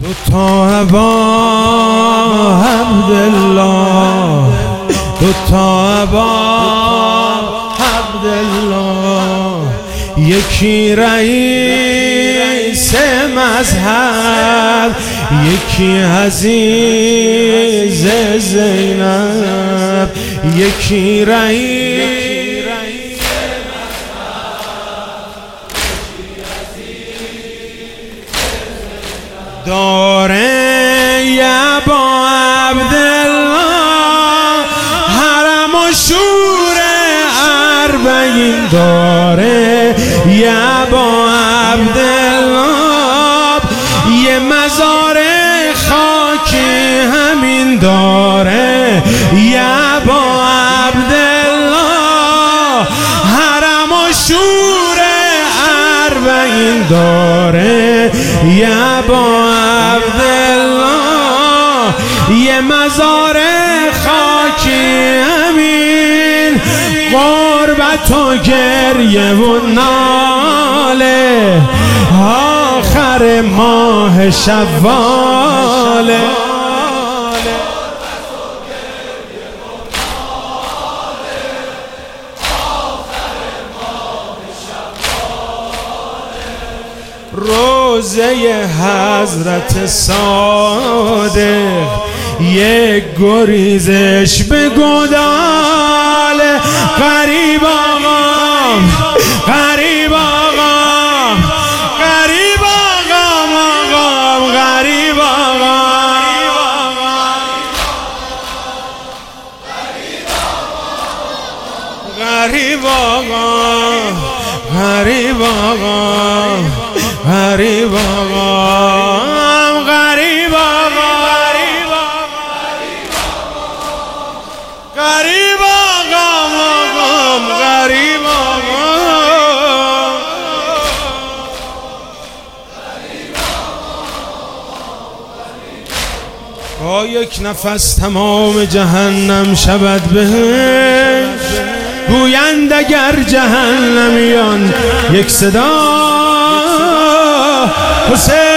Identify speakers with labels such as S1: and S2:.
S1: دوتا با عبدالله، دوتا با عبدالله، یکی رئیس مذهب، یکی عزیز زینب، یکی رئیس داره یا با عبدالله، حرم و شور اربعین داره یا با عبدالله، یه مزار خاکی همین داره یا با عبدالله، حرم و شور اربعین داره یا با عبدالله، یه مزار خاکی همین، غربت و گریه و ناله، آخر ماه شواله. روزه حضرت صادق، یک گریزش به گوداله، غریب آقام، غریب آقام، غریب آقام، آقام غریب آقام، غریب آقام، غریب آقام، غریب آقام، غریب آقام، غریب آقام، غریب آقام. با یک نفس تمام جهنم شود بهش، گویند اگر جهنمیان یک صدا حسین